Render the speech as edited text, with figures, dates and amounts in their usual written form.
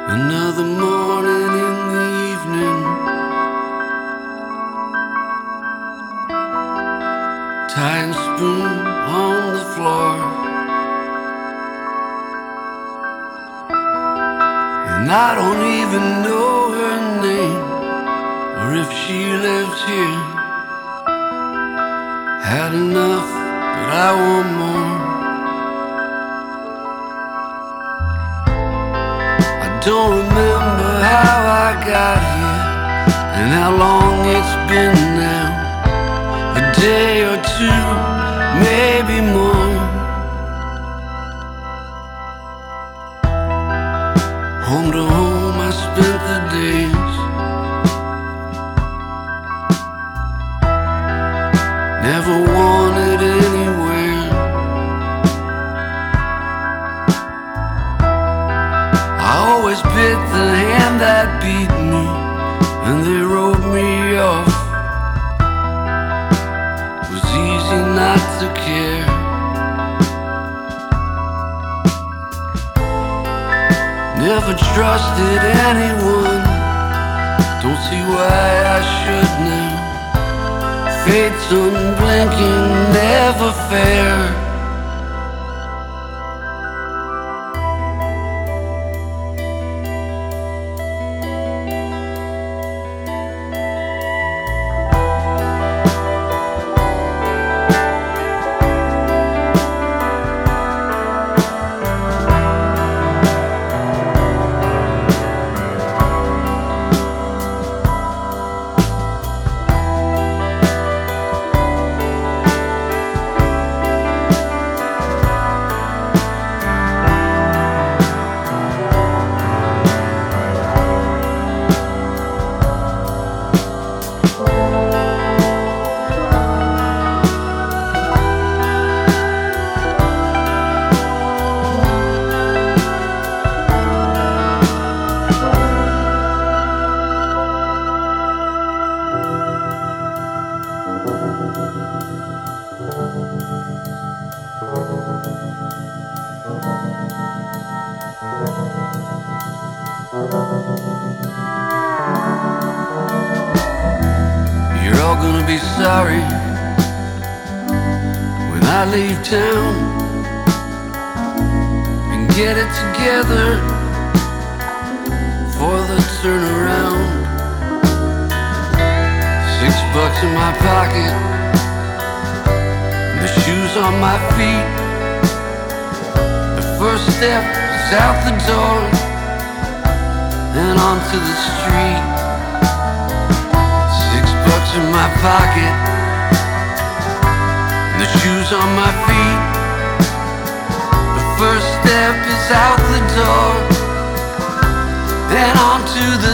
Another morning in the evening, tying spoon on the floor, and I don't even know her name or if she lives here. Had enough, but I want more. Don't remember how I got here and how long it's been now. A day or two, maybe more. Home to home I spent the days, never wanted anywhere. I always bit the hand that beat me, and they wrote me off. It was easy not to care. Never trusted anyone, don't see why I should now. Fate's unblinking, never fair. You're all gonna be sorry when I leave town and get it together for the turnaround. $6 in my pocket, and the shoes on my feet. The first step is out the door and onto the street. $6 in my pocket, and the shoes on my feet. The first step is out the door and onto the